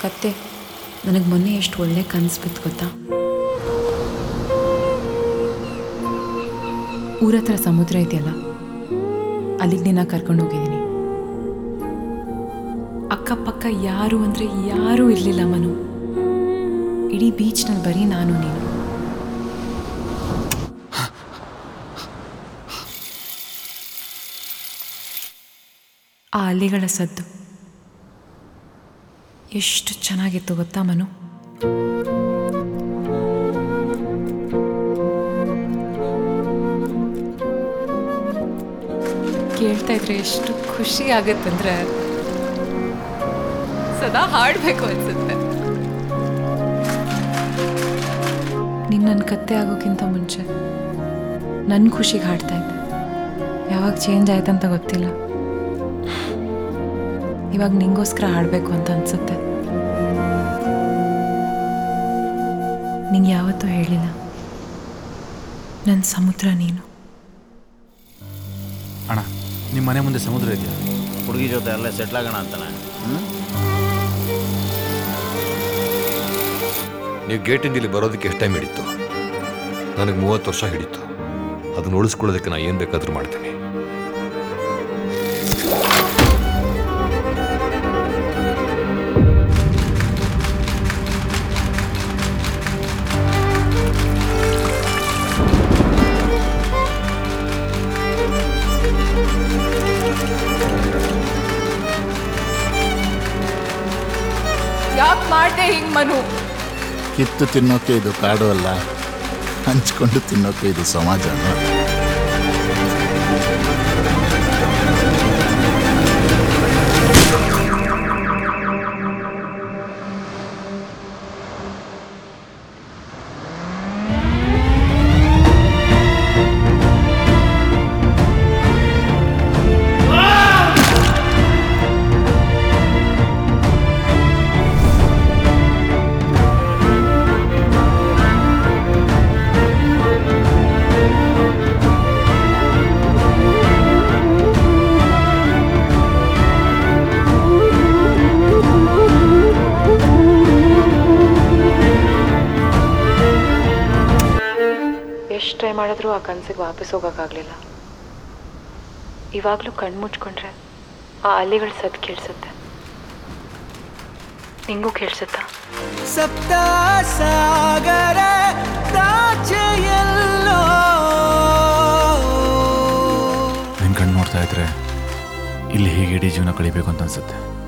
ಕತ್ತೆ ನನಗೆ ಮೊನ್ನೆ ಎಷ್ಟು ಒಳ್ಳೆ ಕನಸು ಬಿತ್ತು ಗೊತ್ತಾ. ಊರ ಹತ್ರ ಸಮುದ್ರ ಇದೆಯಲ್ಲ, ಅಲ್ಲಿಗೆ ನಿನ್ನ ಕರ್ಕೊಂಡು ಹೋಗಿದ್ದೀನಿ. ಅಕ್ಕಪಕ್ಕ ಯಾರು ಅಂದರೆ ಯಾರೂ ಇರಲಿಲ್ಲ ಮನು. ಇಡೀ ಬೀಚ್ನಲ್ಲಿ ಬರೀ ನಾನು ನೀನು. ಆ ಅಲೆಗಳ ಸದ್ದು ಎಷ್ಟು ಚೆನ್ನಾಗಿತ್ತು ಗೊತ್ತಾ ಮನು. ಕೇಳ್ತಾ ಇದ್ರೆ ಎಷ್ಟು ಖುಷಿ ಆಗುತ್ತಂದ್ರೆ ಸದಾ ಹಾಡಬೇಕು ಅನ್ಸುತ್ತೆ. ನೀನು ನನ್ನ ಕತ್ತೆ ಆಗೋಕ್ಕಿಂತ ಮುಂಚೆ ನನ್ನ ಖುಷಿಗೆ ಹಾಡ್ತಾ ಇದ್ದೆ. ಯಾವಾಗ ಚೇಂಜ್ ಆಯ್ತಂತ ಗೊತ್ತಿಲ್ಲ. ಇವಾಗ ನಿಂಗೋಸ್ಕರ ಹಾಡಬೇಕು ಅಂತ ಅನ್ಸುತ್ತೆ. ನಿಂಗೆ ಯಾವತ್ತೂ ಹೇಳಿಲ್ಲ, ನನ್ನ ಸಮುದ್ರ ನೀನು. ಅಣ್ಣ, ನಿಮ್ಮ ಮನೆ ಮುಂದೆ ಸಮುದ್ರ ಇದೆಯಾ? ಹುಡುಗಿ ಜೊತೆ ಅಲ್ಲೇ ಸೆಟ್ಲ್ ಆಗೋಣ ಅಂತಾನೆ. ನೀವು ಗೇಟಿಂದ ಇಲ್ಲಿ ಬರೋದಕ್ಕೆ ಎಷ್ಟು ಟೈಮ್ ಹಿಡಿತು? ನನಗೆ 30 ವರ್ಷ ಹಿಡಿತು. ಅದನ್ನು ಉಳಿಸ್ಕೊಳ್ಳೋದಕ್ಕೆ ನಾನು ಏನು ಬೇಕಾದರೂ ಮಾಡ್ತೀನಿ. ಯಾಕೆ ಮಾಡ್ದೆ ಹಿಂಗ್ ಮನು? ಕಿತ್ತು ತಿನ್ನೋಕೆ ಇದು ಕಾಡು ಅಲ್ಲ, ಹಂಚ್ಕೊಂಡು ತಿನ್ನೋಕೆ ಇದು ಸಮಾಜ. ಎಷ್ಟು ಟ್ರೈ ಮಾಡಿದ್ರೂ ಆ ಕನಸಿಗೆ ವಾಪಸ್ ಹೋಗೋಕ್ಕಾಗಲಿಲ್ಲ. ಇವಾಗಲೂ ಕಣ್ಣು ಮುಚ್ಕೊಂಡ್ರೆ ಆ ಅಲೆಗಳ ಸದ್ದು ಕೇಳಿಸುತ್ತೆ. ನಿಂಗೂ ಕೇಳಿಸುತ್ತಾ? ಸಪ್ತ ಸಾಗರ ದಾಚೆಯಲ್ಲೋ. ನಿನ್ನ ಕಣ್ಣು ನೋಡ್ತಾ ಇದ್ರೆ ಇಲ್ಲಿ ಹೇಗೆ ಇಡೀ ಜೀವನ ಕಳಿಬೇಕು ಅಂತ ಅನ್ಸುತ್ತೆ.